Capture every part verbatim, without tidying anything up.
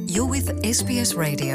You're with S B S Radio.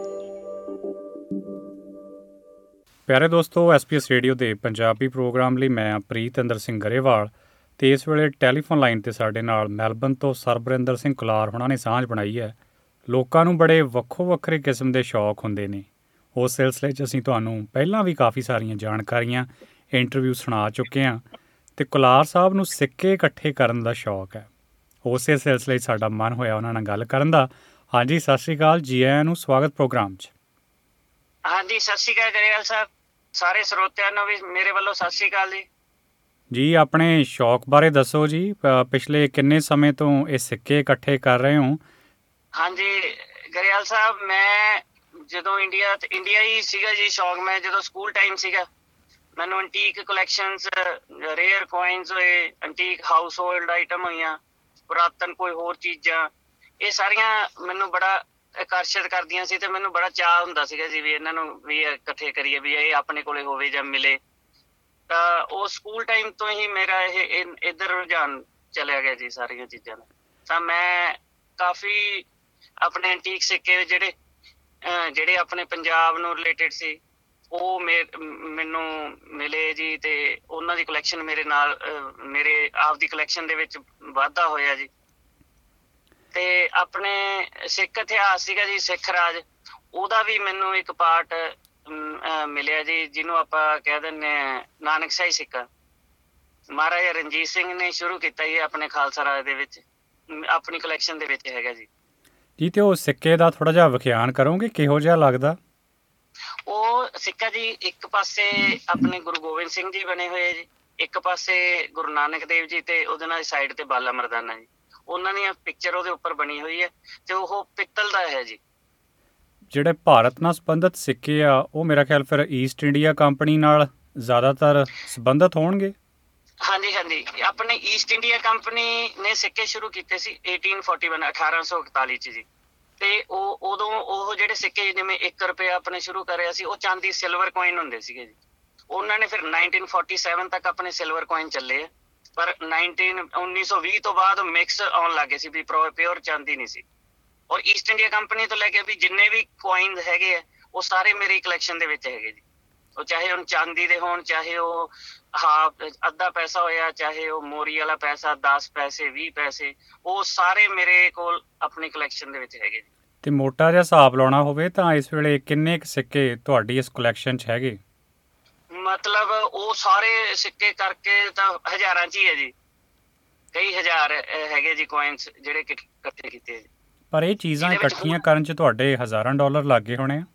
ਪਿਆਰੇ ਦੋਸਤੋ, S P S radio ਦੇ Punjabi programme ਲਈ ਮੈਂ ਪ੍ਰੀਤਿੰਦਰ ਸਿੰਘ ਗਰੇਵਾਲ ਅਤੇ ਇਸ ਵੇਲੇ ਟੈਲੀਫੋਨ ਲਾਈਨ 'ਤੇ ਸਾਡੇ ਨਾਲ ਮੈਲਬਨ ਤੋਂ ਸਰਬਰਿੰਦਰ ਸਿੰਘ ਕੁਲਾਰ ਹੋਣਾ ਨੇ ਸਾਂਝ ਬਣਾਈ ਹੈ। ਲੋਕਾਂ ਨੂੰ ਬੜੇ ਵੱਖੋ ਵੱਖਰੇ ਕਿਸਮ ਦੇ ਸ਼ੌਕ ਹੁੰਦੇ ਨੇ। ਉਸ ਸਿਲਸਿਲੇ 'ਚ ਅਸੀਂ ਤੁਹਾਨੂੰ ਪਹਿਲਾਂ ਵੀ ਕਾਫੀ ਸਾਰੀਆਂ ਜਾਣਕਾਰੀਆਂ, ਇੰਟਰਵਿਊ ਸੁਣਾ ਚੁੱਕੇ ਹਾਂ ਅਤੇ ਕੁਲਾਰ ਸਾਹਿਬ ਨੂੰ ਸਿੱਕੇ ਇਕੱਠੇ ਕਰਨ ਦਾ ਸ਼ੌਕ ਹੈ। ਉਸੇ ਸਿਲਸਿਲੇ 'ਚ ਸਾਡਾ ਮਨ ਹੋਇਆ ਉਹਨਾਂ ਨਾਲ ਗੱਲ ਕਰਨ ਦਾ। ਹਾਂਜੀ, ਸਤਿ ਸ਼੍ਰੀ ਅਕਾਲ, ਜੀ ਆਇਆਂ ਨੂੰ, ਸਵਾਗਤ ਪ੍ਰੋਗਰਾਮ 'ਚ। ਹਾਂਜੀ, ਸਤਿ ਸ਼੍ਰੀ ਅਕਾਲ ਗਰੇਵਾਲ ਸਾਹਿਬ, ਸਾਰੇ ਸਰੋਤਿਆਂ ਨੂੰ ਵੀ ਮੇਰੇ ਵੱਲੋਂ ਸਤਿ ਸ਼੍ਰੀ ਅਕਾਲ ਜੀ। ਜੀ, ਆਪਣੇ ਸ਼ੌਕ ਬਾਰੇ ਦੱਸੋ ਜੀ। ਪਿਛਲੇ ਕਿੰਨੇ ਸਮੇਂ ਤੋਂ ਇਹ ਸਿੱਕੇ ਇਕੱਠੇ ਕਰ ਰਹੇ ਹੋ? ਹਾਂਜੀ ਗਰੇਵਾਲ ਸਾਹਿਬ, ਮੈਂ ਜਦੋਂ ਇੰਡੀਆ ਇੰਡੀਆ ਹੀ ਸੀਗਾ ਜੀ ਸ਼ੌਕ, ਮੈਂ ਜਦੋਂ ਸਕੂਲ ਟਾਈਮ ਸੀਗਾ ਮੈਨੂੰ ਐਂਟੀਕ ਕਲੈਕਸ਼ਨਸ, ਰੇਅਰ ਕੋਇਨਸ ਹੋਏ, ਐਂਟੀਕ ਹਾਊਸ ਹੋਲਡ ਆਈਟਮ ਹੋਈਆਂ, ਪੁਰਾਤਨ ਕੋਈ ਹੋਰ ਚੀਜ਼ਾਂ, ਇਹ ਸਾਰੀਆਂ ਮੈਨੂੰ ਬੜਾ ਆਕਰਸ਼ਿਤ ਕਰਦੀਆਂ ਸੀ ਤੇ ਮੈਨੂੰ ਬੜਾ ਚਾਅ ਹੁੰਦਾ ਸੀਗਾ ਜੀ ਵੀ ਇਹਨਾਂ ਨੂੰ ਵੀ ਇਕੱਠੇ ਕਰੀਏ, ਵੀ ਇਹ ਆਪਣੇ ਕੋਲੇ ਹੋਵੇ ਜਾਂ ਮਿਲੇ। ਤਾਂ ਉਹ ਸਕੂਲ ਟਾਈਮ ਤੋਂ ਹੀ ਮੇਰਾ ਇਹ ਇੱਧਰ ਰੁਝਾਨ ਚਲਿਆ ਗਿਆ ਜੀ ਸਾਰੀਆਂ ਚੀਜ਼ਾਂ ਦਾ। ਤਾਂ ਮੈਂ ਕਾਫੀ ਆਪਣੇ ਐਂਟੀਕ ਸਿੱਕੇ ਜਿਹੜੇ ਜਿਹੜੇ ਆਪਣੇ ਪੰਜਾਬ ਨੂੰ ਰਿਲੇਟਿਡ ਸੀ ਉਹ ਮੇ ਮੈਨੂੰ ਮਿਲੇ ਜੀ, ਤੇ ਉਹਨਾਂ ਦੀ ਕਲੈਕਸ਼ਨ ਮੇਰੇ ਨਾਲ ਮੇਰੇ ਆਪ ਦੀ ਕਲੈਕਸ਼ਨ ਦੇ ਵਿੱਚ ਵਾਧਾ ਹੋਇਆ ਜੀ। ਤੇ ਆਪਣੇ ਸਿੱਖ ਇਤਿਹਾਸ ਸੀਗਾ ਜੀ, ਸਿੱਖ ਰਾਜ, ਉਹਦਾ ਵੀ ਮੈਨੂੰ ਇੱਕ ਪਾਰਟ ਮਿਲਿਆ ਜੀ, ਜਿਹਨੂੰ ਆਪਾਂ ਕਹਿ ਦਿੰਦੇ ਹਾਂ ਨਾਨਕਸ਼ਾਹੀ ਸਿੱਕਾ। ਮਹਾਰਾਜਾ ਰਣਜੀਤ ਸਿੰਘ ਨੇ ਸ਼ੁਰੂ ਕੀਤਾ ਜੀ ਆਪਣੇ ਖਾਲਸਾ ਰਾਜ ਦੇ ਵਿੱਚ, ਆਪਣੀ ਕਲੈਕਸ਼ਨ ਦੇ ਵਿੱਚ ਹੈਗਾ ਜੀ। ਜੀ, ਤੇ ਉਹ ਸਿੱਕੇ ਦਾ ਥੋੜਾ ਜਿਹਾ ਵਿਖਿਆਨ ਕਰੋਗੇ, ਕਿਹੋ ਜਿਹਾ ਲੱਗਦਾ? ਉਹ ਸਿੱਕਾ ਜੀ ਇੱਕ ਪਾਸੇ ਆਪਣੇ ਗੁਰੂ ਗੋਬਿੰਦ ਸਿੰਘ ਜੀ ਬਣੇ ਹੋਏ ਜੀ, ਇੱਕ ਪਾਸੇ ਗੁਰੂ ਨਾਨਕ ਦੇਵ ਜੀ, ਤੇ ਉਹਦੇ ਨਾਲ ਸਾਈਡ ਤੇ ਬਾਲਾ ਮਰਦਾਨਾ ਜੀ, ਉਹਨਾਂ ਦੀਆਂ ਪਿਕਚਰ ਉਹਦੇ ਉੱਪਰ ਬਣੀ ਹੋਈ ਹੈ ਤੇ ਉਹ ਪਿੱਤਲ ਦਾ ਹੈ ਜੀ। ਜਿਹੜੇ ਭਾਰਤ ਨਾਲ ਸੰਬੰਧਿਤ ਸਿੱਕੇ ਆ ਉਹ ਮੇਰਾ ਖਿਆਲ ਫਿਰ ਈਸਟ ਇੰਡੀਆ ਕੰਪਨੀ ਨਾਲ ਜ਼ਿਆਦਾਤਰ ਸੰਬੰਧਿਤ ਹੋਣਗੇ। ਹਾਂਜੀ ਹਾਂਜੀ, ਆਪਣੇ ਈਸਟ ਇੰਡੀਆ ਕੰਪਨੀ ਨੇ ਸਿੱਕੇ ਸ਼ੁਰੂ ਕੀਤੇ ਸੀ ਅਠਾਰਾਂ ਸੌ ਇਕਤਾਲੀ ਅਠਾਰਾਂ ਸੌ ਇਕਤਾਲੀ ਚ ਜੀ। ਤੇ ਉਹ ਉਦੋਂ ਉਹ ਜਿਹੜੇ ਸਿੱਕੇ ਜਿਵੇਂ ਇੱਕ ਰੁਪਇਆ ਆਪਣੇ ਸ਼ੁਰੂ ਕਰਿਆ ਸੀ, ਉਹ ਚਾਂਦੀ ਸਿਲਵਰ ਕੋਇਨ ਹੁੰਦੇ ਸੀਗੇ ਜੀ। ਉਹਨਾਂ ਨੇ ਫਿਰ ਨਾਈਨਟੀਨ ਫੋਰਟੀ ਸੈਵਨ ਤੱਕ ਆਪਣੇ ਸਿਲਵਰ ਕੋਇਨ ਚੱਲੇ ਆ, ਪਰ ਨਾਈਨਟੀਨ ਉੱਨੀ ਸੌ ਵੀਹ ਤੋਂ ਬਾਅਦ ਮਿਕਸ ਆਉਣ ਲੱਗੇ ਸੀ ਵੀ ਪਿਓਰ ਚਾਂਦੀ ਨਹੀਂ ਸੀ। ਔਰ ਈਸਟ ਇੰਡੀਆ ਕੰਪਨੀ ਤੋਂ ਲੈ ਕੇ ਵੀ ਜਿੰਨੇ ਵੀ ਕੋਇਨ ਹੈਗੇ ਆ ਉਹ ਸਾਰੇ ਮੇਰੀ ਕਲੈਕਸ਼ਨ ਦੇ ਵਿੱਚ ਹੈਗੇ ਜੀ। ਉਹ ਚਾਹੇ ਹੁਣ ਚਾਂਦੀ ਦੇ ਹੋਣ, ਚਾਹੇ ਉਹ ਹਾਫ ਅੱਧਾ ਪੈਸਾ ਹੋਇਆ, ਚਾਹੇ ਉਹ ਮੋਰੀ ਵਾਲਾ ਪੈਸਾ, ਦਸ ਪੈਸੇ, ਵੀਹ ਪੈਸੇ, ਉਹ ਸਾਰੇ ਮੇਰੇ ਕੋਲ ਆਪਣੀ ਕਲੈਕਸ਼ਨ ਦੇ ਵਿੱਚ ਹੈਗੇ ਜੀ। ਤੇ ਮੋਟਾ ਜਿਹਾ ਹਿਸਾਬ ਲਾਉਣਾ ਹੋਵੇ ਤਾਂ ਇਸ ਵੇਲੇ ਕਿੰਨੇ ਕੁ ਸਿੱਕੇ ਤੁਹਾਡੀ ਇਸ ਕਲੈਕਸ਼ਨ 'ਚ ਹੈਗੇ? ਮਤਲਬ ਉਹ ਸਾਰੇ ਸਿੱਕੇ ਕਰਕੇ ਤਾਂ ਹਜ਼ਾਰਾਂ 'ਚ ਹੀ ਹੈ ਜੀ, ਕਈ ਹਜ਼ਾਰ ਹੈਗੇ ਜੀ ਕੋਇਨਸ ਜਿਹੜੇ ਇਕੱਠੇ ਕੀਤੇ ਜੀ। ਪਰ ਇਹ ਚੀਜ਼ਾਂ ਇਕੱਠੀਆਂ ਕਰਨ 'ਚ ਤੁਹਾਡੇ ਹਜ਼ਾਰਾਂ ਡਾਲਰ ਲੱਗੇ ਹੋਣੇ ਆ?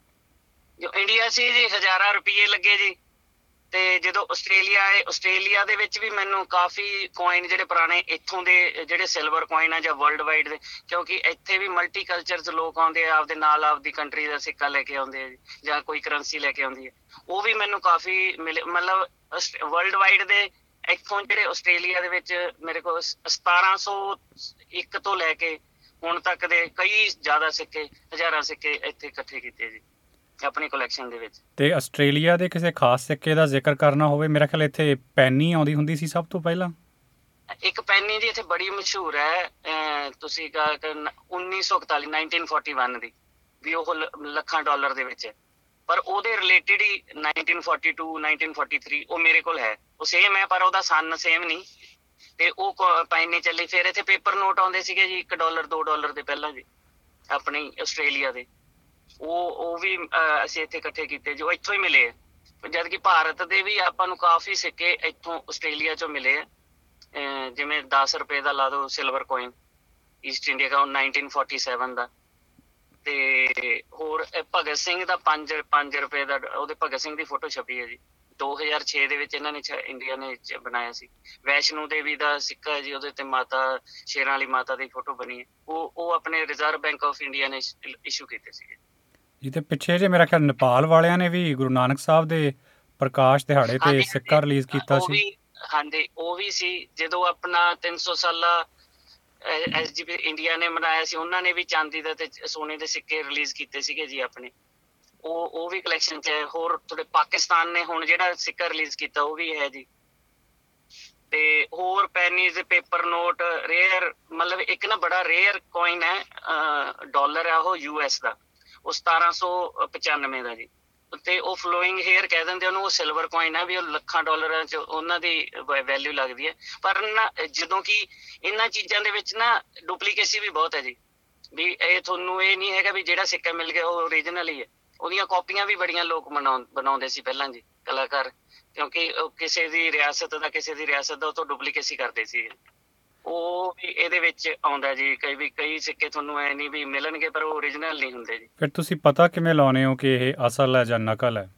ਜੋ ਇੰਡੀਆ ਸੀ ਜੀ ਹਜ਼ਾਰਾਂ ਰੁਪਈਏ ਲੱਗੇ ਜੀ। ਤੇ ਜਦੋਂ ਆਸਟ੍ਰੇਲੀਆ ਆਏ, ਆਸਟ੍ਰੇਲੀਆ ਦੇ ਵਿੱਚ ਵੀ ਮੈਨੂੰ ਕਾਫੀ ਕੋਇਨ ਜਿਹੜੇ ਪੁਰਾਣੇ ਇੱਥੋਂ ਦੇ ਜਿਹੜੇ ਸਿਲਵਰ ਕੋਇਨ ਆ ਜਾਂ ਵਰਲਡ ਵਾਈਡ ਦੇ, ਕਿਉਂਕਿ ਇੱਥੇ ਵੀ ਮਲਟੀ ਕਲਚਰਸ ਲੋਕ ਆਉਂਦੇ ਆ, ਆਪਦੇ ਨਾਲ ਆਪਦੀ ਕੰਟਰੀ ਦਾ ਸਿੱਕਾ ਲੈ ਕੇ ਆਉਂਦੇ ਆ ਜੀ, ਜਾਂ ਕੋਈ ਕਰੰਸੀ ਲੈ ਕੇ ਆਉਂਦੀ ਹੈ, ਉਹ ਵੀ ਮੈਨੂੰ ਕਾਫੀ ਮਿਲੇ। ਮਤਲਬ ਵਰਲਡ ਵਾਈਡ ਦੇ ਇੱਥੋਂ ਜਿਹੜੇ ਆਸਟ੍ਰੇਲੀਆ ਦੇ ਵਿੱਚ ਮੇਰੇ ਕੋਲ ਸਤਾਰਾਂ ਸੌ ਇੱਕ ਤੋਂ ਲੈ ਕੇ ਹੁਣ ਤੱਕ ਦੇ ਕਈ ਜ਼ਿਆਦਾ ਸਿੱਕੇ, ਹਜ਼ਾਰਾਂ ਸਿੱਕੇ ਇੱਥੇ ਇਕੱਠੇ ਕੀਤੇ ਜੀ ਆਪਣੀ ਕਲੈਕਸ਼ਨ ਦੇ ਵਿੱਚ। ਤੇ ਆਸਟ੍ਰੇਲੀਆ ਦੇ ਕਿਸੇ ਖਾਸ ਸਿੱਕੇ ਦਾ ਜ਼ਿਕਰ ਕਰਨਾ ਹੋਵੇ, ਮੇਰਾ ਖਿਆਲ ਇੱਥੇ ਪੈਨੀ ਆਉਂਦੀ ਹੁੰਦੀ ਸੀ ਸਭ ਤੋਂ ਪਹਿਲਾਂ। ਇੱਕ ਪੈਨੀ ਜੀ ਇੱਥੇ ਬੜੀ ਮਸ਼ਹੂਰ ਹੈ, ਤੁਸੀਂ ਉੱਨੀ ਸੌ ਇਕਤਾਲੀ ਨਾਈਨਟੀਨ ਫੋਰਟੀ ਵਨ ਦੀ, ਵੀ ਉਹ ਲੱਖਾਂ ਡਾਲਰ ਦੇ ਵਿੱਚ ਹੈ, ਪਰ ਉਹਦੇ ਰਿਲੇਟਿਡ ਹੀ nineteen forty two nineteen forty three ਉਹ ਮੇਰੇ ਕੋਲ ਹੈ। ਉਹ ਸੇਮ ਹੈ ਪਰ ਉਹਦਾ ਸਨ ਸੇਮ ਨਹੀਂ, ਤੇ ਉਹ ਪੈਨੀ ਚੱਲੀ। ਫਿਰ ਇੱਥੇ ਪੇਪਰ ਨੋਟ ਆਉਂਦੇ ਸੀਗੇ ਜੀ, ਇੱਕ ਡਾਲਰ ਦੋ ਡਾਲਰ ਦੇ ਪਹਿਲਾਂ ਜੀ, ਆਪਣੀ ਆਸਟ੍ਰੇਲੀਆ ਦੇ, ਉਹ ਉਹ ਵੀ ਅਸੀਂ ਇੱਥੇ ਇਕੱਠੇ ਕੀਤੇ ਜੋ ਇੱਥੋਂ ਹੀ ਮਿਲੇ ਆ। ਜਦ ਕਿ ਭਾਰਤ ਦੇ ਵੀ ਆਪਾਂ ਨੂੰ ਕਾਫੀ ਸਿੱਕੇ ਇੱਥੋਂ ਆਸਟ੍ਰੇਲੀਆ ਚੋਂ ਮਿਲੇ ਆ, ਜਿਵੇਂ ਦਸ ਰੁਪਏ ਦਾ ਲਾ ਦੋ ਸਿਲਵਰ ਕੋਇਨ ਈਸਟ ਇੰਡੀਆ ਦਾ ਨਾਈਨਟੀਨ ਫੋਰਟੀ ਸੈਵਨ ਦਾ, ਤੇ ਹੋਰ ਭਗਤ ਸਿੰਘ ਦਾ ਪੰਜ ਪੰਜ ਰੁਪਏ ਦਾ, ਉਹਦੇ ਭਗਤ ਸਿੰਘ ਦੀ ਫੋਟੋ ਛਪੀ ਹੈ ਜੀ, ਦੋ ਹਜ਼ਾਰ ਛੇ ਦੇ ਵਿੱਚ ਇਹਨਾਂ ਨੇ ਇੰਡੀਆ ਨੇ ਬਣਾਇਆ ਸੀ। ਵੈਸ਼ਨੋ ਦੇਵੀ ਦਾ ਸਿੱਕਾ ਹੈ ਜੀ, ਉਹਦੇ ਤੇ ਮਾਤਾ ਸ਼ੇਰਾਂ ਵਾਲੀ ਮਾਤਾ ਦੀ ਫੋਟੋ ਬਣੀ ਹੈ, ਉਹ ਉਹ ਆਪਣੇ ਰਿਜ਼ਰਵ ਬੈਂਕ ਆਫ ਇੰਡੀਆ ਨੇ ਇਸ਼ੂ ਕੀਤੇ ਸੀਗੇ ਜੀ। ਤੇ ਪਿੱਛੇ ਜੇ ਮੇਰਾ ਖਿਆਲ ਨੇਪਾਲ ਵਾਲਿਆਂ ਨੇ ਵੀ ਗੁਰੂ ਨਾਨਕ ਸਾਹਿਬ ਦੇ ਪ੍ਰਕਾਸ਼ ਦਿਹਾੜੇ ਤੇ ਸਿੱਕਾ ਰਿਲੀਜ਼ ਕੀਤਾ ਸੀ। ਹਾਂਜੀ, ਉਹ ਵੀ ਸੀ। ਜਦੋਂ ਆਪਣਾ ਤਿੰਨ ਸੌ ਸਾਲਾ ਐਸ ਜੀ ਪੀ ਇੰਡੀਆ ਨੇ ਮਨਾਇਆ ਸੀ, ਉਹਨਾਂ ਨੇ ਵੀ ਚਾਂਦੀ ਦਾ ਤੇ ਸੋਨੇ ਦੇ ਸਿੱਕੇ ਰਿਲੀਜ਼ ਕੀਤੇ ਸੀਗੇ ਜੀ ਆਪਣੇ, ਉਹ ਉਹ ਵੀ ਕਲੈਕਸ਼ਨ 'ਚ ਹੈ। ਹੋਰ ਤੁਹਾਡੇ ਪਾਕਿਸਤਾਨ ਨੇ ਹੁਣ ਜਿਹੜਾ ਸਿੱਕਾ ਰਿਲੀਜ਼ ਕੀਤਾ ਉਹ ਵੀ ਹੈ ਜੀ। ਤੇ ਹੋਰ ਪੈਨੀਜ਼, ਪੇਪਰ ਨੋਟ, ਰੇਅਰ, ਮਤਲਬ ਇੱਕ ਨਾ ਬੜਾ ਰੇਅਰ ਕੋਇਨ ਹੈ ਡਾਲਰ ਆ ਉਹ ਯੂ ਐਸ ਦਾ, ਉਹ ਸਤਾਰਾਂ ਸੌ ਪਚਾਨਵੇਂ ਦਾ ਜੀ। ਤੇ ਉਹ ਫਲੋਇੰਗ ਹੇਅਰ ਕਹਿ ਦਿੰਦੇ ਉਹਨੂੰ, ਉਹ ਸਿਲਵਰ ਕੋਇਨ ਆ ਵੀ ਉਹ ਲੱਖਾਂ ਡਾਲਰਾਂ ਚ ਉਹਨਾਂ ਦੀ ਵੈਲਿਊ ਲੱਗਦੀ ਹੈ। ਪਰ ਨਾ ਜਦੋਂ ਕਿ ਇਹਨਾਂ ਚੀਜ਼ਾਂ ਦੇ ਵਿੱਚ ਨਾ ਡੁਪਲੀਕੇਸੀ ਵੀ ਬਹੁਤ ਹੈ ਜੀ, ਵੀ ਇਹ ਤੁਹਾਨੂੰ ਇਹ ਨਹੀਂ ਹੈਗਾ ਵੀ ਜਿਹੜਾ ਸਿੱਕਾ ਮਿਲ ਗਿਆ ਉਹ ਓਰੀਜਨਲ ਹੀ ਹੈ, ਉਹਦੀਆਂ ਕਾਪੀਆਂ ਵੀ ਬੜੀਆਂ ਲੋਕ ਬਣਾ ਬਣਾਉਂਦੇ ਸੀ ਪਹਿਲਾਂ ਜੀ ਕਲਾਕਾਰ, ਕਿਉਂਕਿ ਉਹ ਕਿਸੇ ਦੀ ਰਿਆਸਤ ਦਾ ਕਿਸੇ ਦੀ ਰਿਆਸਤ ਦਾ ਉਹ ਤੋਂ ਡੁਪਲੀਕੇਸੀ ਕਰਦੇ ਸੀ। ਉਹ ਵੀ ਇਹਦੇ ਵਿੱਚ ਆਉਂਦਾ ਜੀ, ਕਈ ਵੀ ਕਈ ਸਿੱਕੇ ਤੁਹਾਨੂੰ ਐ ਨਹੀਂ ਵੀ ਮਿਲਣਗੇ ਪਰ ਉਹ ਓਰੀਜਨਲ ਨਹੀਂ ਹੁੰਦੇ ਜੀ। ਫਿਰ ਤੁਸੀਂ ਪਤਾ ਕਿਵੇਂ ਲਾਉਂਦੇ ਹੋ ਕਿ ਇਹ ਅਸਲ ਹੈ ਜਾਂ ਨਕਲ ਹੈ?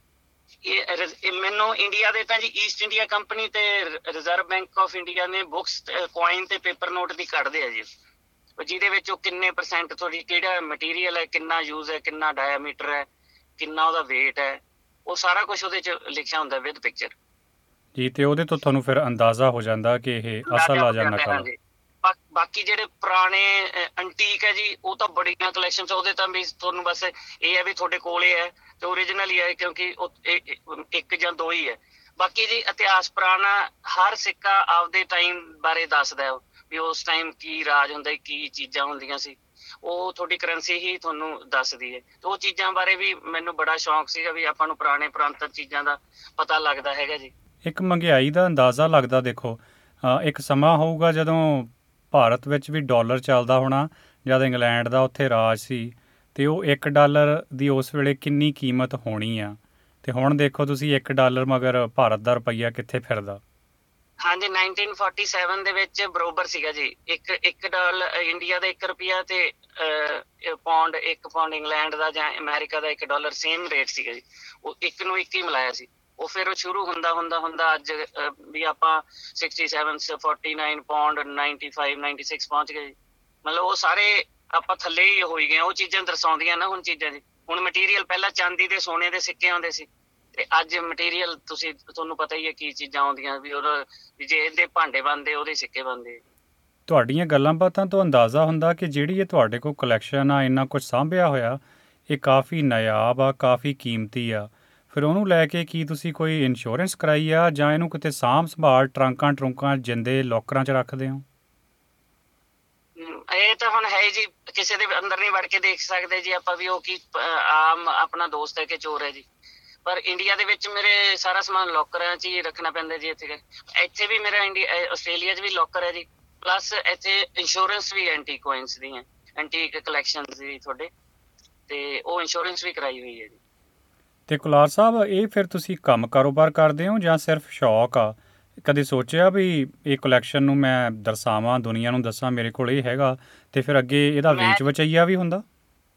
ਇਹ ਮੈਨੂੰ ਇੰਡੀਆ ਦੇ ਤਾਂ ਜੀ ਈਸਟ ਇੰਡੀਆ ਕੰਪਨੀ ਤੇ ਰਿਜ਼ਰਵ ਬੈਂਕ ਆਫ ਇੰਡੀਆ ਨੇ ਬੁੱਕਸ ਕੋਇਨ ਤੇ ਪੇਪਰ ਨੋਟ ਦੀ ਕੱਢਦੇ ਆ ਜੀ, ਜਿਹਦੇ ਵਿੱਚ ਉਹ ਕਿੰਨੇ ਪਰਸੈਂਟ ਤੁਹਾਡੀ ਕਿਹੜਾ ਮਟੀਰੀਅਲ ਹੈ, ਕਿੰਨਾ ਯੂਜ਼ ਹੈ, ਕਿੰਨਾ ਡਾਇਆਮੀਟਰ ਹੈ, ਕਿੰਨਾ ਉਹਦਾ ਵੇਟ ਹੈ, ਉਹ ਸਾਰਾ ਕੁਝ ਉਹਦੇ ਚ ਲਿਖਿਆ ਹੁੰਦਾ ਵਿਦ ਪਿਕਚਰ ਜੀ। ਤੇ ਉਹਦੇ ਤੋਂ ਤੁਹਾਨੂੰ ਫਿਰ ਅੰਦਾਜ਼ਾ ਹੋ ਜਾਂਦਾ ਕਿ ਇਹ ਅਸਲ ਆ ਜਾਂ ਨਕਲ। ਬਾਕੀ ਜਿਹੜੇ ਪੁਰਾਣੇ ਐਂਟੀਕ ਹੈ ਜੀ, ਉਹ ਤਾਂ ਬੜੀਆਂ ਕਲੈਕਸ਼ਨ, ਉਹਦੇ ਤਾਂ ਵੀ ਤੁਹਾਨੂੰ ਬਸ ਇਹ ਹੈ ਵੀ ਤੁਹਾਡੇ ਕੋਲ ਇਹ ਹੈ ਤੇ ਓਰੀਜਨਲ ਹੀ ਹੈ, ਕਿਉਂਕਿ ਉਹ ਇੱਕ ਜਾਂ ਦੋ ਹੀ ਹੈ। ਬਾਕੀ ਜੀ ਇਤਿਹਾਸ ਪੁਰਾਣਾ, ਹਰ ਸਿੱਕਾ ਆਪਦੇ ਟਾਈਮ ਬਾਰੇ ਦੱਸਦਾ ਵੀ ਉਸ ਟਾਈਮ ਕੀ ਰਾਜ ਹੁੰਦਾ, ਕੀ ਚੀਜ਼ਾਂ ਹੁੰਦੀਆਂ ਸੀ, ਉਹ ਤੁਹਾਡੀ ਕਰੰਸੀ ਹੀ ਤੁਹਾਨੂੰ ਦੱਸਦੀ ਹੈ। ਤੇ ਉਹ ਚੀਜ਼ਾਂ ਬਾਰੇ ਵੀ ਮੈਨੂੰ ਬੜਾ ਸ਼ੌਂਕ ਸੀਗਾ ਵੀ ਆਪਾਂ ਨੂੰ ਪੁਰਾਣੇ ਪੁਰਾਤਨ ਚੀਜ਼ਾਂ ਦਾ ਪਤਾ ਲੱਗਦਾ ਹੈਗਾ ਜੀ। ਇੱਕ ਮਹਿੰਗਾਈ ਦਾ ਅੰਦਾਜ਼ਾ ਲੱਗਦਾ, ਦੇਖੋ ਇੱਕ ਸਮਾਂ ਹੋਊਗਾ ਜਦੋਂ ਭਾਰਤ ਵਿੱਚ ਵੀ ਡਾਲਰ ਚੱਲਦਾ ਹੋਣਾ, ਜਦ ਇੰਗਲੈਂਡ ਦਾ ਉੱਥੇ ਰਾਜ ਸੀ, ਅਤੇ ਉਹ ਇੱਕ ਡਾਲਰ ਦੀ ਉਸ ਵੇਲੇ ਕਿੰਨੀ ਕੀਮਤ ਹੋਣੀ ਆ, ਅਤੇ ਹੁਣ ਦੇਖੋ ਤੁਸੀਂ ਇੱਕ ਡਾਲਰ ਮਗਰ ਭਾਰਤ ਦਾ ਰੁਪਈਆ ਕਿੱਥੇ ਫਿਰਦਾ। ਹਾਂਜੀ, ਨਾਈਨਟੀਨ ਫੋਰਟੀ ਸੈਵਨ ਦੇ ਵਿੱਚ ਬਰੋਬਰ ਸੀਗਾ ਜੀ, ਇੱਕ ਇੱਕ ਡਾਲਰ ਇੰਡੀਆ ਦਾ ਇੱਕ ਰੁਪਈਆ ਤੇ ਪੌਂਡ ਇੱਕ ਪੌਂਡ ਇੰਗਲੈਂਡ ਦਾ ਜਾਂ ਅਮੈਰੀਕਾ ਦਾ ਇੱਕ ਡਾਲਰ ਸੇਮ ਰੇਟ ਸੀਗਾ ਜੀ, ਉਹ ਇੱਕ ਨੂੰ ਇੱਕ ਹੀ ਮਿਲਾਇਆ ਸੀ। ਉਹ ਫਿਰ ਉਹ ਸ਼ੁਰੂ ਹੁੰਦਾ ਹੁੰਦਾ ਹੁੰਦਾ ਅੱਜ ਵੀ ਆਪਾਂ sixty seven forty nine pound ninety five ninety six ਪਹੁੰਚ ਗਏ ਜੀ। ਮਤਲਬ ਉਹ ਸਾਰੇ ਆਪਾਂ ਥੱਲੇ ਹੀ ਹੋਈ ਗਏ। ਉਹ ਚੀਜ਼ਾਂ ਦਰਸਾਉਂਦੀਆਂ ਨਾ ਹੁਣ ਚੀਜ਼ਾਂ ਜੀ। ਹੁਣ ਮਟੀਰੀਅਲ ਪਹਿਲਾਂ ਚਾਂਦੀ ਦੇ ਸੋਨੇ ਦੇ ਸਿੱਕੇ ਆਉਂਦੇ ਸੀ, ਤੇ ਅੱਜ ਮਟੀਰੀਅਲ ਤੁਸੀਂ ਤੁਹਾਨੂੰ ਪਤਾ ਹੀ ਹੈ ਕੀ ਚੀਜ਼ਾਂ ਆਉਂਦੀਆਂ ਵੀ ਉਹਦਾ ਵੀ ਜੇ ਇਹਦੇ ਭਾਂਡੇ ਬਣਦੇ ਉਹਦੇ ਸਿੱਕੇ ਬਣਦੇ। ਤੁਹਾਡੀਆਂ ਗੱਲਾਂ ਬਾਤਾਂ ਤੋਂ ਅੰਦਾਜ਼ਾ ਹੁੰਦਾ ਕਿ ਜਿਹੜੀ ਇਹ ਤੁਹਾਡੇ ਕੋਲ ਕਲੈਕਸ਼ਨ ਆ, ਇੰਨਾ ਕੁਝ ਸਾਂਭਿਆ ਹੋਇਆ, ਇਹ ਕਾਫੀ ਨਾਯਾਬ ਆ, ਕਾਫੀ ਕੀਮਤੀ ਆ। ਫਿਰ ਉਹਨੂੰ ਲੈ ਕੇ ਕੀ ਤੁਸੀਂ ਕੋਈ ਇੰਸ਼ੋਰੈਂਸ ਕਰਾਈ ਆ ਜਾਂ ਇਹਨੂੰ ਕਿਤੇ ਸਾਂਭ ਸੰਭਾਲ ਟਰੰਕਾਂ ਟਰੁੰਕਾਂ ਜਿੰਦੇ ਲੋਕਰਾਂ 'ਚ ਰੱਖਦੇ ਹੋ? ਇਹ ਤਾਂ ਹੁਣ ਹੈ ਜੀ, ਕਿਸੇ ਦੇ ਅੰਦਰ ਨਹੀਂ ਵੜ ਕੇ ਦੇਖ ਸਕਦੇ ਜੀ ਆਪਾਂ ਵੀ ਉਹ ਕੀ ਆਮ ਆਪਣਾ ਦੋਸਤ ਹੈ ਕਿ ਚੋਰ ਹੈ ਜੀ। ਪਰ ਇੰਡੀਆ ਦੇ ਵਿੱਚ ਮੇਰੇ ਸਾਰਾ ਸਮਾਨ ਲੋਕਰਾਂ 'ਚ ਹੀ ਰੱਖਣਾ ਪੈਂਦਾ ਜੀ। ਇੱਥੇ ਇੱਥੇ ਵੀ ਮੇਰਾ ਇੰਡੀਆ ਆਸਟ੍ਰੇਲੀਆ 'ਚ ਵੀ ਲੋਕਰ ਹੈ ਜੀ, ਪਲੱਸ ਇੱਥੇ ਇੰਸ਼ੋਰੈਂਸ ਵੀ ਐਂਟੀ ਕੋਇਨਸ ਦੀਆਂ, ਐਂਟੀਕ ਕਲੈਕਸ਼ਨ ਦੀ ਤੁਹਾਡੇ, ਤੇ ਉਹ ਇੰਸ਼ੋਰੈਂਸ ਵੀ ਕਰਾਈ ਹੋਈ ਹੈ ਜੀ। ਅਤੇ ਕੁਲਾਰ ਸਾਹਿਬ, ਇਹ ਫਿਰ ਤੁਸੀਂ ਕੰਮ ਕਾਰੋਬਾਰ ਕਰਦੇ ਹੋ ਜਾਂ ਸਿਰਫ ਸ਼ੌਕ ਆ? ਕਦੇ ਸੋਚਿਆ ਵੀ ਇਹ ਕਲੈਕਸ਼ਨ ਨੂੰ ਮੈਂ ਦਰਸਾਵਾਂ, ਦੁਨੀਆ ਨੂੰ ਦੱਸਾਂ ਮੇਰੇ ਕੋਲ ਇਹ ਹੈਗਾ, ਅਤੇ ਫਿਰ ਅੱਗੇ ਇਹਦਾ ਵੇਚ ਵਚਈਆ ਵੀ ਹੁੰਦਾ?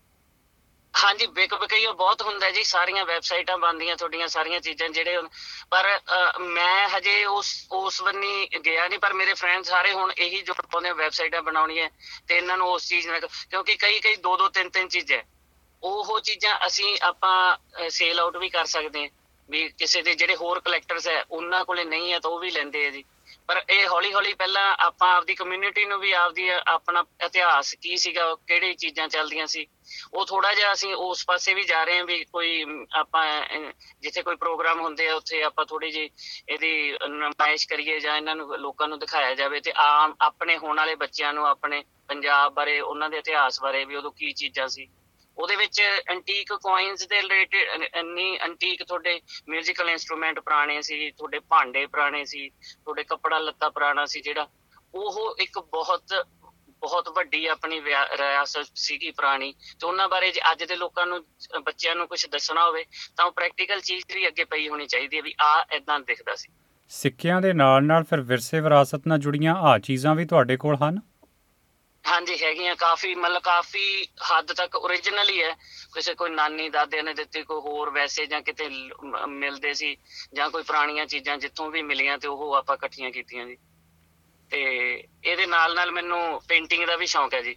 ਹਾਂਜੀ, ਵਿਕ ਵਕਈਆ ਬਹੁਤ ਹੁੰਦਾ ਜੀ, ਸਾਰੀਆਂ ਵੈਬਸਾਈਟਾਂ ਬਣਦੀਆਂ ਤੁਹਾਡੀਆਂ ਸਾਰੀਆਂ ਚੀਜ਼ਾਂ ਜਿਹੜੇ, ਪਰ ਮੈਂ ਹਜੇ ਉਸ ਉਸ ਬੰਨੀ ਗਿਆ ਨਹੀਂ। ਪਰ ਮੇਰੇ ਫਰੈਂਡ ਸਾਰੇ ਹੁਣ ਇਹੀ ਜੋੜ ਪਾਉਂਦੇ ਵੈਬਸਾਈਟਾਂ ਬਣਾਉਣੀਆਂ ਤੇ ਇਹਨਾਂ ਨੂੰ ਉਸ ਚੀਜ਼ ਨਾਲ, ਕਿਉਂਕਿ ਕਈ ਕਈ ਦੋ ਦੋ ਤਿੰਨ ਤਿੰਨ ਚੀਜ਼ਾਂ ਉਹ ਚੀਜ਼ਾਂ ਅਸੀਂ ਆਪਾਂ ਸੇਲ ਆਊਟ ਵੀ ਕਰ ਸਕਦੇ ਹਾਂ ਵੀ ਕਿਸੇ ਦੇ ਜਿਹੜੇ ਹੋਰ ਕਲੈਕਟਰਸ ਹੈ ਉਹਨਾਂ ਕੋਲੇ ਨਹੀਂ ਹੈ ਤਾਂ ਉਹ ਵੀ ਲੈਂਦੇ ਆ ਜੀ। ਪਰ ਇਹ ਹੌਲੀ ਹੌਲੀ ਪਹਿਲਾਂ ਆਪਾਂ ਆਪਦੀ ਕਮਿਊਨਿਟੀ ਨੂੰ ਵੀ ਆਪਦੀ ਆਪਣਾ ਇਤਿਹਾਸ ਕੀ ਸੀਗਾ, ਕਿਹੜੀ ਚੀਜ਼ਾਂ ਚੱਲਦੀਆਂ ਸੀ, ਉਹ ਥੋੜਾ ਜਿਹਾ ਅਸੀਂ ਉਸ ਪਾਸੇ ਵੀ ਜਾ ਰਹੇ ਹਾਂ ਵੀ ਕੋਈ ਆਪਾਂ ਜਿੱਥੇ ਕੋਈ ਪ੍ਰੋਗਰਾਮ ਹੁੰਦੇ ਆ ਉੱਥੇ ਆਪਾਂ ਥੋੜੀ ਜਿਹੀ ਇਹਦੀ ਨੁਮਾਇਸ਼ ਕਰੀਏ ਜਾਂ ਇਹਨਾਂ ਨੂੰ ਲੋਕਾਂ ਨੂੰ ਦਿਖਾਇਆ ਜਾਵੇ, ਤੇ ਆਮ ਆਪਣੇ ਹੋਣ ਵਾਲੇ ਬੱਚਿਆਂ ਨੂੰ ਆਪਣੇ ਪੰਜਾਬ ਬਾਰੇ, ਉਹਨਾਂ ਦੇ ਇਤਿਹਾਸ ਬਾਰੇ ਵੀ ਉਦੋਂ ਕੀ ਚੀਜ਼ਾਂ ਸੀ। ਉਹਦੇ ਵਿੱਚ ਐਂਟੀਕ ਕੋਇਨਸ ਦੇ ਰਿਲੇਟਿਡ ਇੰਨੀ ਐਂਟੀਕ ਤੁਹਾਡੇ ਮਿਊਜ਼ੀਕਲ ਇੰਸਟਰੂਮੈਂਟ ਪੁਰਾਣੇ ਸੀ, ਤੁਹਾਡੇ ਭਾਂਡੇ ਪੁਰਾਣੇ ਸੀ, ਤੁਹਾਡੇ ਕੱਪੜਾ ਲੱਤਾ ਪੁਰਾਣਾ ਸੀ, ਜਿਹੜਾ ਉਹ ਇੱਕ ਬਹੁਤ ਬਹੁਤ ਵੱਡੀ ਆਪਣੀ ਰਿਆਸਤ ਸੀਗੀ ਪੁਰਾਣੀ। ਤੇ ਉਹਨਾਂ ਬਾਰੇ ਜੇ ਅੱਜ ਦੇ ਲੋਕਾਂ ਨੂੰ ਬੱਚਿਆਂ ਨੂੰ ਕੁਛ ਦੱਸਣਾ ਹੋਵੇ ਤਾਂ ਉਹ ਪ੍ਰੈਕਟੀਕਲ ਚੀਜ਼ ਵੀ ਅੱਗੇ ਪਈ ਹੋਣੀ ਚਾਹੀਦੀ ਹੈ ਵੀ ਆਹ ਏਦਾਂ ਦਿਖਦਾ ਸੀ। ਸਿੱਕਿਆਂ ਦੇ ਨਾਲ ਨਾਲ ਫਿਰ ਵਿਰਸੇ ਵਿਰਾਸਤ ਨਾਲ ਜੁੜੀਆਂ ਆਹ ਚੀਜ਼ਾਂ ਵੀ ਤੁਹਾਡੇ ਕੋਲ ਹਨ? ਹਾਂਜੀ ਹੈਗੀਆਂ, ਕਾਫੀ ਮਤਲਬ ਕਾਫੀ ਹੱਦ ਤੱਕ ਓਰੀਜਨਲ ਹੀ ਹੈ। ਕਿਸੇ ਕੋਈ ਨਾਨੀ ਦਾਦਿਆਂ ਨੇ ਦਿੱਤੀ, ਕੋਈ ਹੋਰ ਵੈਸੇ ਜਾਂ ਕਿਤੇ ਮਿਲਦੇ ਸੀ, ਜਾਂ ਕੋਈ ਪੁਰਾਣੀਆਂ ਚੀਜ਼ਾਂ ਜਿੱਥੋਂ ਵੀ ਮਿਲੀਆਂ ਤੇ ਉਹ ਆਪਾਂ ਇਕੱਠੀਆਂ ਕੀਤੀਆਂ ਜੀ। ਤੇ ਇਹਦੇ ਨਾਲ ਨਾਲ ਮੈਨੂੰ ਪੇਂਟਿੰਗ ਦਾ ਵੀ ਸ਼ੌਂਕ ਹੈ ਜੀ,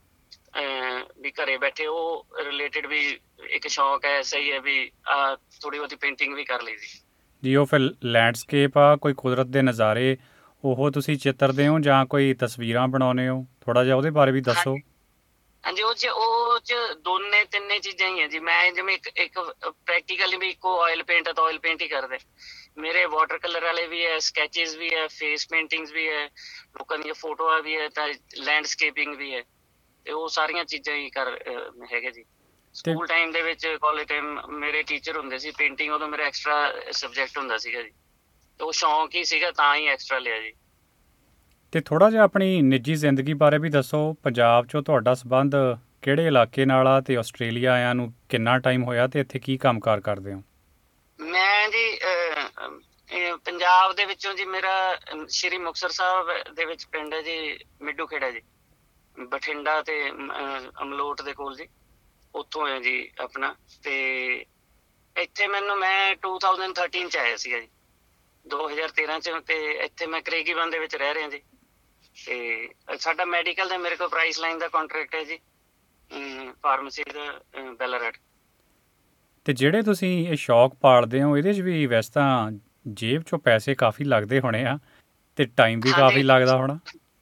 ਵੀ ਘਰੇ ਬੈਠੇ ਉਹ ਰਿਲੇਟਿਡ ਵੀ ਇੱਕ ਸ਼ੌਂਕ ਹੈ। ਸਹੀ ਹੈ ਵੀ ਆਹ ਥੋੜੀ ਬਹੁਤੀ ਪੇਂਟਿੰਗ ਵੀ ਕਰ ਲਈ ਜੀ। ਜੀ ਉਹ ਫਿਰ ਲੈਂਡਸਕੇਪ ਆ, ਕੋਈ ਕੁਦਰਤ ਦੇ ਨਜ਼ਾਰੇ, ਉਹ ਤੁਸੀਂ ਚਿੱਤਰਦੇ ਹੋ ਜਾਂ ਕੋਈ ਤਸਵੀਰਾਂ ਬਣਾਉਂਦੇ ਹੋ? ਥੋੜਾ ਜਿਹਾ ਉਹਦੇ ਬਾਰੇ ਵੀ ਦੱਸੋ। ਹਾਂਜੀ, ਉਹ ਚ ਉਹ ਚ ਦੋਨੇ ਤਿੰਨੇ ਚੀਜ਼ਾਂ ਹੀ ਹੈ ਜੀ। ਮੈਂ ਜਿਵੇਂ ਇੱਕ ਇੱਕ ਪ੍ਰੈਕਟੀਕਲੀ ਵੀ ਇੱਕੋ ਆਇਲ ਪੇਂਟ ਹੈ ਤਾਂ ਆਇਲ ਪੇਂਟ ਹੀ ਕਰਦੇ। ਮੇਰੇ ਵਾਟਰ ਕਲਰ ਵਾਲੇ ਵੀ ਹੈ, ਸਕੈਚਿਸ ਵੀ ਹੈ, ਫੇਸ ਪੇਂਟਿੰਗਸ ਵੀ ਹੈ, ਲੋਕਾਂ ਦੀਆਂ ਫੋਟੋਆਂ ਵੀ ਹੈ, ਤਾਂ ਲੈਂਡਸਕੇਪਿੰਗ ਵੀ ਹੈ। ਤੇ ਉਹ ਸਾਰੀਆਂ ਚੀਜ਼ਾਂ ਹੀ ਕਰ ਅਹ, ਹੈਗੇ ਜੀ। ਸਕੂਲ ਟਾਈਮ ਦੇ ਵਿੱਚ, ਕਾਲਜ ਟਾਈਮ ਮੇਰੇ ਟੀਚਰ ਹੁੰਦੇ ਸੀ ਪੇਂਟਿੰਗ, ਉਦੋਂ ਮੇਰਾ ਐਕਸਟਰਾ ਸਬਜੈਕਟ ਹੁੰਦਾ ਸੀਗਾ ਜੀ, ਤੇ ਉਹ ਸ਼ੌਂਕ ਹੀ ਸੀਗਾ ਤਾਂ ਹੀ ਐਕਸਟਰਾ ਲਿਆ ਜੀ। ਤੇ ਥੋੜ੍ਹਾ ਜਿਹਾ ਆਪਣੀ ਨਿੱਜੀ ਜ਼ਿੰਦਗੀ ਬਾਰੇ ਵੀ ਦੱਸੋ। ਪੰਜਾਬ 'ਚੋਂ ਤੁਹਾਡਾ ਸੰਬੰਧ ਕਿਹੜੇ ਇਲਾਕੇ ਨਾਲ ਆ, ਤੇ ਆਸਟ੍ਰੇਲੀਆ ਆਇਆਂ ਨੂੰ ਕਿੰਨਾ ਟਾਈਮ ਹੋਇਆ, ਤੇ ਇੱਥੇ ਕੀ ਕੰਮਕਾਰ ਕਰਦੇ ਹੋ? ਮੈਂ ਜੀ ਅਹ, ਇਹ ਪੰਜਾਬ ਦੇ ਵਿੱਚੋਂ ਜੀ ਮੇਰਾ ਅਮ, ਸ਼੍ਰੀ ਮੁਕਤਸਰ ਸਾਹਿਬ ਦੇ ਵਿੱਚ ਪਿੰਡ ਹੈ ਜੀ ਮਿੱਡੂ ਖੇੜਾ ਜੀ, ਬਠਿੰਡਾ ਤੇ ਅਹ, ਅਮਲੋਟ ਦੇ ਕੋਲ ਜੀ, ਉੱਥੋਂ ਹੈ ਜੀ ਆਪਣਾ। ਤੇ ਇੱਥੇ ਮੈਨੂੰ ਮੈਂ ਟੂ ਥਾਊਜ਼ੈਂਡ ਥਰਟੀਨ ਚ ਆਇਆ ਸੀਗਾ ਜੀ, ਦੋ ਹਜ਼ਾਰ ਤੇਰਾਂ ਚ, ਤੇ ਇੱਥੇ ਮੈਂ ਕਰੇਗੀਵਨ ਦੇ ਵਿੱਚ ਰਹਿ ਰਿਹਾ ਜੀ। ਤੇ ਸਾਡਾ ਮੈਡੀਕਲ ਦਾ ਮੇਰੇ ਕੋਲ ਪ੍ਰਾਈਸ ਲਾਈਨ ਦਾ ਕੰਟਰੈਕਟ ਹੈ ਜੀ, ਫਾਰਮੇਸੀ ਦਾ ਬੈਲਰਟ। ਤੇ ਜਿਹੜੇ ਤੁਸੀਂ ਇਹ ਸ਼ੌਕ ਪਾਲਦੇ ਹੋ, ਇਹਦੇ 'ਚ ਵੀ ਵੈਸੇ ਤਾਂ ਜੇਬ 'ਚੋਂ ਪੈਸੇ ਕਾਫੀ ਲੱਗਦੇ ਹੋਣੇ ਆ, ਤੇ ਟਾਈਮ ਵੀ ਕਾਫੀ ਲੱਗਦਾ ਹੋਣਾ।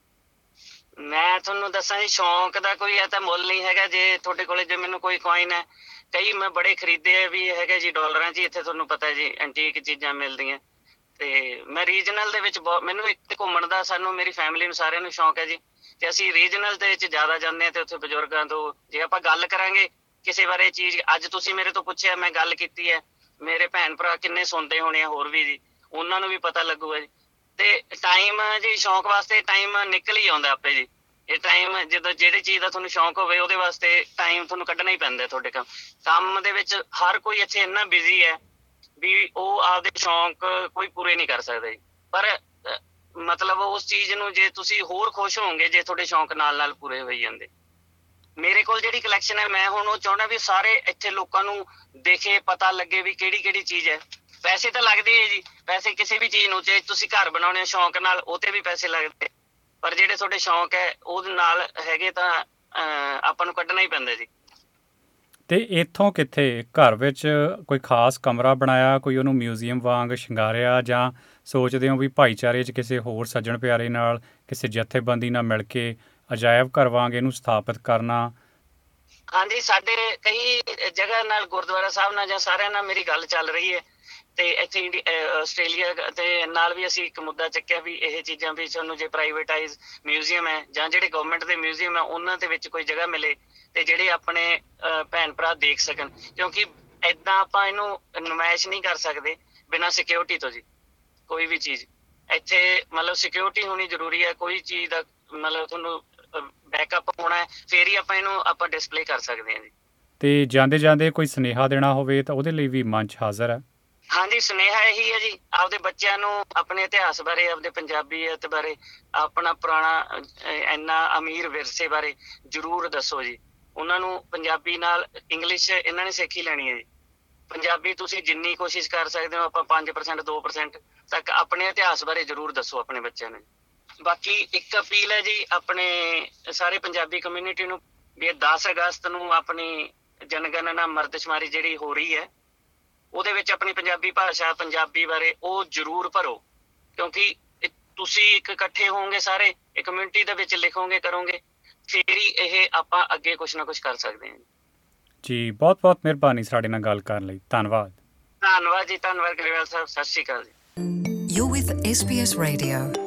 ਮੈਂ ਤੁਹਾਨੂੰ ਦੱਸਾਂ ਜੀ, ਸ਼ੌਂਕ ਦਾ ਕੋਈ ਇਹ ਤਾਂ ਮੁੱਲ ਨਹੀਂ ਹੈਗਾ। ਜੇ ਤੁਹਾਡੇ ਕੋਲੇ ਜੇ ਮੈਨੂੰ ਕੋਈ ਕੋਇਨ ਹੈ, ਕਈ ਮੈਂ ਬੜੇ ਖਰੀਦੇ ਵੀ ਹੈਗੇ ਜੀ ਡਾਲਰਾਂ 'ਚ, ਇੱਥੇ ਤੁਹਾਨੂੰ ਪਤਾ ਜੀ ਐਂਟੀਕ ਚੀਜ਼ਾਂ ਮਿਲਦੀਆਂ। ਤੇ ਮੈਂ ਰੀਜਨਲ ਦੇ ਵਿੱਚ ਬਹੁਤ, ਮੈਨੂੰ ਇੱਕ ਘੁੰਮਣ ਦਾ, ਸਾਨੂੰ ਮੇਰੀ ਫੈਮਿਲੀ ਨੂੰ ਸਾਰਿਆਂ ਨੂੰ ਸ਼ੌਂਕ ਹੈ ਜੀ, ਤੇ ਅਸੀਂ ਰੀਜਨਲ ਦੇ ਵਿੱਚ ਜ਼ਿਆਦਾ ਜਾਂਦੇ ਹਾਂ। ਤੇ ਉੱਥੇ ਬਜ਼ੁਰਗਾਂ ਤੋਂ ਜੇ ਆਪਾਂ ਗੱਲ ਕਰਾਂਗੇ ਕਿਸੇ ਬਾਰੇ ਚੀਜ਼, ਅੱਜ ਤੁਸੀਂ ਮੇਰੇ ਤੋਂ ਪੁੱਛਿਆ, ਮੈਂ ਗੱਲ ਕੀਤੀ ਹੈ, ਮੇਰੇ ਭੈਣ ਭਰਾ ਕਿੰਨੇ ਸੁਣਦੇ ਹੋਣੇ ਆ ਹੋਰ ਵੀ ਜੀ, ਉਹਨਾਂ ਨੂੰ ਵੀ ਪਤਾ ਲੱਗੂਗਾ ਜੀ। ਤੇ ਟਾਈਮ ਜੀ ਸ਼ੌਂਕ ਵਾਸਤੇ ਟਾਈਮ ਨਿਕਲ ਹੀ ਆਉਂਦਾ ਆਪੇ ਜੀ। ਇਹ ਟਾਈਮ ਜਦੋਂ ਜਿਹੜੀ ਚੀਜ਼ ਦਾ ਤੁਹਾਨੂੰ ਸ਼ੌਂਕ ਹੋਵੇ, ਉਹਦੇ ਵਾਸਤੇ ਟਾਈਮ ਤੁਹਾਨੂੰ ਕੱਢਣਾ ਹੀ ਪੈਂਦਾ। ਤੁਹਾਡੇ ਕੰਮ ਕੰਮ ਦੇ ਵਿੱਚ ਹਰ ਕੋਈ ਇੱਥੇ ਇੰਨਾ ਬਿਜ਼ੀ ਹੈ ਵੀ ਉਹ ਆਪਦੇ ਸ਼ੌਂਕ ਕੋਈ ਪੂਰੇ ਨਹੀਂ ਕਰ ਸਕਦੇ ਜੀ। ਪਰ ਮਤਲਬ ਉਸ ਚੀਜ਼ ਨੂੰ ਜੇ ਤੁਸੀਂ ਹੋਰ ਖੁਸ਼ ਹੋਵੋਗੇ ਜੇ ਤੁਹਾਡੇ ਸ਼ੌਂਕ ਨਾਲ ਨਾਲ ਪੂਰੇ ਹੋਈ ਜਾਂਦੇ। ਮੇਰੇ ਕੋਲ ਜਿਹੜੀ ਕਲੈਕਸ਼ਨ ਹੈ, ਮੈਂ ਹੁਣ ਉਹ ਚਾਹੁੰਦਾ ਵੀ ਸਾਰੇ ਇੱਥੇ ਲੋਕਾਂ ਨੂੰ ਦੇਖੇ, ਪਤਾ ਲੱਗੇ ਵੀ ਕਿਹੜੀ ਕਿਹੜੀ ਚੀਜ਼ ਹੈ। ਪੈਸੇ ਤਾਂ ਲੱਗਦੇ ਹੈ ਜੀ, ਪੈਸੇ ਕਿਸੇ ਵੀ ਚੀਜ਼ ਨੂੰ, ਜੇ ਤੁਸੀਂ ਘਰ ਬਣਾਉਣੇ ਸ਼ੌਂਕ ਨਾਲ, ਉਹ ਤੇ ਵੀ ਪੈਸੇ ਲੱਗਦੇ, ਪਰ ਜਿਹੜੇ ਤੁਹਾਡੇ ਸ਼ੌਂਕ ਹੈ ਉਹਦੇ ਨਾਲ ਹੈਗੇ ਤਾਂ ਅਹ ਆਪਾਂ ਨੂੰ ਕੱਢਣਾ ਹੀ ਪੈਂਦਾ ਜੀ। ਤੇ ਇੱਥੋਂ ਕਿੱਥੇ ਘਰ ਵਿੱਚ ਕੋਈ ਖਾਸ ਕਮਰਾ ਬਣਾਇਆ, ਕੋਈ ਉਹਨੂੰ ਮਿਊਜ਼ੀਅਮ ਵਾਂਗ ਸ਼ਿੰਗਾਰਿਆ, ਜਾਂ ਸੋਚਦੇ ਹੋ ਵੀ ਭਾਈਚਾਰੇ 'ਚ ਕਿਸੇ ਹੋਰ ਸੱਜਣ ਪਿਆਰੇ ਨਾਲ, ਕਿਸੇ ਜਥੇਬੰਦੀ ਨਾਲ ਮਿਲ ਕੇ ਅਜਾਇਬ ਘਰ ਵਾਂਗ ਇਹਨੂੰ ਸਥਾਪਿਤ ਕਰਨਾ? ਹਾਂਜੀ, ਸਾਡੇ ਕਈ ਜਗ੍ਹਾ ਨਾਲ, ਗੁਰਦੁਆਰਾ ਸਾਹਿਬ ਨਾਲ ਜਾਂ ਸਾਰਿਆਂ ਨਾਲ ਮੇਰੀ ਗੱਲ ਚੱਲ ਰਹੀ ਹੈ। ਤੇ ਇੱਥੇ ਇੰਡੀ ਆਸਟ੍ਰੇਲੀਆ ਤੇ ਨਾਲ ਵੀ ਅਸੀਂ ਇੱਕ ਮੁੱਦਾ ਚੱਕਿਆ ਵੀ ਇਹ ਚੀਜ਼ਾਂ ਵੀ ਸਾਨੂੰ ਜੇ ਪ੍ਰਾਈਵੇਟਾਈਜ਼ ਮਿਊਜ਼ੀਅਮ ਹੈ ਜਾਂ ਜਿਹੜੇ ਗਵਰਨਮੈਂਟ ਦੇ ਮਿਊਜ਼ੀਅਮ ਹੈ, ਉਹਨਾਂ ਦੇ ਵਿੱਚ ਕੋਈ ਜਗ੍ਹਾ ਮਿਲੇ ਤੇ ਜਿਹੜੇ ਆਪਣੇ ਭੈਣ ਭਰਾ ਦੇਖ ਸਕਣ। ਕਿਉਂਕਿ ਏਦਾਂ ਆਪਾਂ ਇਹਨੂੰ ਨੁਮਾਇਸ਼ ਨਹੀਂ ਕਰ ਸਕਦੇ ਬਿਨਾਂ ਸਿਕਿਉਰਿਟੀ ਤੋਂ ਜੀ। ਕੋਈ ਵੀ ਚੀਜ਼ ਇੱਥੇ ਮਤਲਬ ਸਿਕਿਉਰਿਟੀ ਹੋਣੀ ਜ਼ਰੂਰੀ ਹੈ। ਕੋਈ ਚੀਜ਼ ਦਾ ਮਤਲਬ ਤੁਹਾਨੂੰ ਬੈਕਅਪ ਹੋਣਾ ਹੈ, ਫੇਰ ਹੀ ਆਪਾਂ ਇਹਨੂੰ ਆਪਾਂ ਡਿਸਪਲੇ ਕਰ ਸਕਦੇ ਹਾਂ ਜੀ। ਤੇ ਜਾਂਦੇ ਜਾਂਦੇ ਕੋਈ ਸੁਨੇਹਾ ਦੇਣਾ ਹੋਵੇ ਤਾਂ ਉਹਦੇ ਲਈ ਵੀ ਮੰਚ ਹਾਜ਼ਰ ਹੈ। ਹਾਂਜੀ, ਸੁਨੇਹਾ ਇਹੀ ਹੈ ਜੀ, ਆਪਦੇ ਬੱਚਿਆਂ ਨੂੰ ਆਪਣੇ ਇਤਿਹਾਸ ਬਾਰੇ, ਆਪਦੇ ਪੰਜਾਬੀਅਤ ਬਾਰੇ, ਆਪਣਾ ਪੁਰਾਣਾ ਇੰਨਾ ਅਮੀਰ ਵਿਰਸੇ ਬਾਰੇ ਜ਼ਰੂਰ ਦੱਸੋ ਜੀ। ਉਹਨਾਂ ਨੂੰ ਪੰਜਾਬੀ ਨਾਲ ਇੰਗਲਿਸ਼ ਇਹਨਾਂ ਨੇ ਸਿੱਖ ਹੀ ਲੈਣੀ ਹੈ ਜੀ। ਪੰਜਾਬੀ ਤੁਸੀਂ ਜਿੰਨੀ ਕੋਸ਼ਿਸ਼ ਕਰ ਸਕਦੇ ਹੋ, ਆਪਾਂ ਪੰਜ ਪਰਸੈਂਟ ਦੋ ਪਰਸੈਂਟ ਤੱਕ ਆਪਣੇ ਇਤਿਹਾਸ ਬਾਰੇ ਜ਼ਰੂਰ ਦੱਸੋ ਆਪਣੇ ਬੱਚਿਆਂ ਨੂੰ। ਬਾਕੀ ਇੱਕ ਅਪੀਲ ਹੈ ਜੀ ਆਪਣੇ ਸਾਰੇ ਪੰਜਾਬੀ ਕਮਿਊਨਿਟੀ ਨੂੰ ਵੀ ਦਸ ਅਗਸਤ ਨੂੰ ਆਪਣੀ ਜਨਗਣਨਾ ਮਰਦਸ਼ੁਮਾਰੀ ਜਿਹੜੀ ਹੋ ਰਹੀ ਹੈ, ਉਹਦੇ ਵਿੱਚ ਆਪਣੀ ਪੰਜਾਬੀ ਭਾਸ਼ਾ, ਪੰਜਾਬੀ ਬਾਰੇ ਉਹ ਜ਼ਰੂਰ ਭਰੋ। ਕਿਉਂਕਿ ਤੁਸੀਂ ਇੱਕ ਇਕੱਠੇ ਹੋਵੋਗੇ ਸਾਰੇ, ਇੱਕ ਕਮਿਊਨਿਟੀ ਦੇ ਵਿੱਚ ਲਿਖੋਗੇ, ਕਰੋਗੇ, ਫਿਰ ਹੀ ਇਹ ਆਪਾਂ ਅੱਗੇ ਕੁਛ ਨਾ ਕੁਛ ਕਰ ਸਕਦੇ ਹਾਂ ਜੀ। ਬਹੁਤ ਬਹੁਤ ਮਿਹਰਬਾਨੀ ਸਾਡੇ ਨਾਲ ਗੱਲ ਕਰਨ ਲਈ। ਧੰਨਵਾਦ। ਧੰਨਵਾਦ ਜੀ, ਧੰਨਵਾਦ ਗਰੇਵਾਲ ਸਾਹਿਬ। ਸਤਿ ਸ਼੍ਰੀ ਅਕਾਲ ਜੀ। You're with S B S Radio.